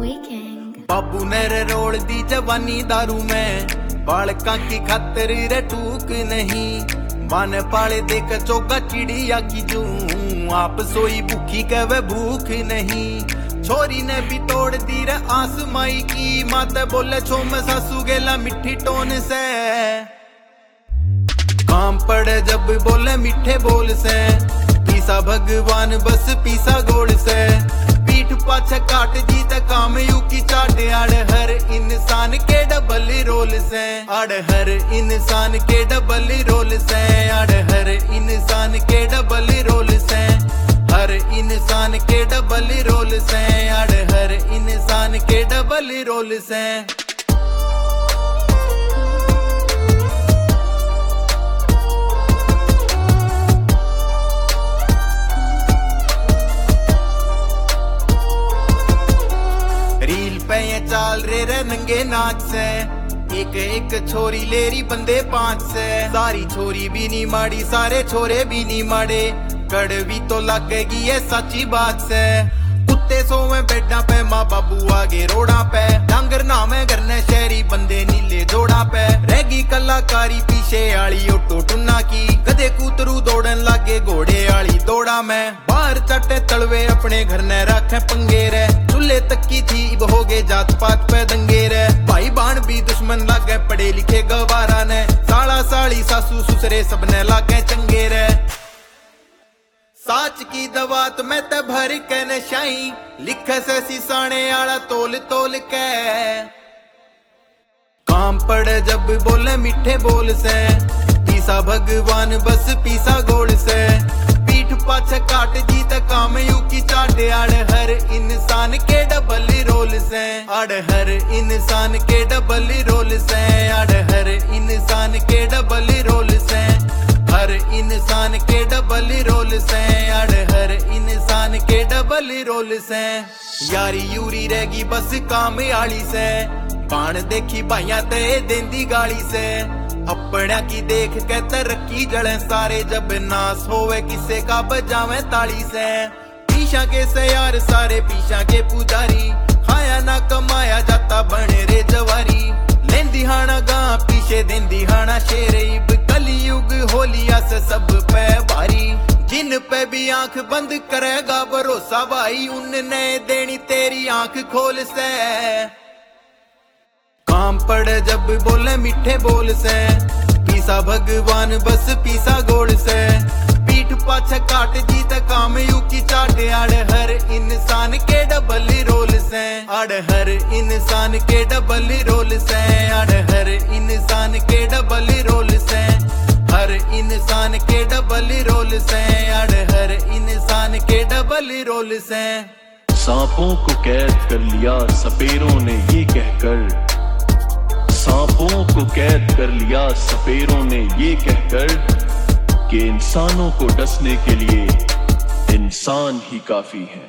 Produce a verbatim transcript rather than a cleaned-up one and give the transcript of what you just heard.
बाबू ने रे रोल दी जवानी दारू में, बालका की खातिर रे टूक नहीं। माने पाले देख चौका चिड़िया की जू, आप सोई भूखी कवे भूख नहीं। छोरी ने भी तोड़ दी रे आसमाई की, माते बोले छो में सासू गेला मिठी टोन से। काम पड़े जब बोले मीठे बोल से, पीसा भगवान बस पीसा गोल से। पीठ पाछे काट दी त काम यू की चाट, आड़ हर इंसान के डबल रोल से। आड़ हर इंसान के डबल रोल से, आड़ हर इंसान के डबल रोल से। हर इंसान के डबल रोल से, आड़ हर इंसान के डबल रोल से। चाल रे रे नंगे नाच से, एक एक छोरी लेरी बंदे पांच से। सारी छोरी भी नहीं माड़ी, सारे छोरे भी नहीं माड़े, कड़वी तो लगेगी ये सच्ची बात से। कुत्ते सोवे बेडा पे, माँ बाबू आगे रोड़ा पे, डांगर नामे करने शहरी बंदे नीले जोड़ा पे। रहेगी कलाकारी पीछे आली ओटो टुन्ना की, गधे कूतरू दौड़न लागे घोड़े आली दौड़ा में। बाहर चटे तलवे अपने घर ने रखे पंगे रे, चूल्हे तक की थी अब हो गए जात पात पे दंगे रे। भाई बाण भी दुश्मन लागे, पढ़े लिखे गवारा ने, साला साली सासू ससुरे सबने लागे चंगे रे। साच की दवात में ते भर के नशाई, लिखे से सिसाने आला तोल तोल के। काम पड़े जब बोले मीठे बोल से, पीसा भगवान बस पीसा गोल से। पीठ पाछे काट दी त काम यू की चाट, आड़ हर इंसान के डबल रोल से। आड़ हर इंसान के डबल रोल से, आड़ हर इंसान के डबल रोल से। हर इंसान के डबल रोल से, आड़ हर इंसान के डबल रोल से। यारी यूरी रहेगी बस काम आली से, बाण देखी भाइया ते देंदी गाली से। अपना की देख के तरक्की जड़े सारे, जब नास होवे किसे का बजावे ताली से। पीछा के से यार सारे पीछा के पुजारी, खाया ना कमाया जाता बन रे जवारी। लेंदी हाना गा पीछे देंदी हाना शेरे, कलयुग होलिया से सब पे भारी। जिन पे भी आंख बंद करेगा भरोसा भाई, उनने देनी तेरी आंख खोल से। काम पड़े जब बोले मीठे बोल से, पीसा भगवान बस पीसा गोल से। पीठ पाछे काट दी त काम यू की चाट, आड़ हर इंसान के डबल रोल से। आड़ हर इंसान के डबल रोल से, आड़ हर इंसान के डबल रोल से। हर इंसान के डबल रोल से, आड़ हर इंसान के डबल रोल से। सांपों को कैद कर लिया सपेरों ने ये कहकर, सांपों को कैद कर लिया सपेरों ने ये कहकर, कि इंसानों को डसने के लिए इंसान ही काफी है।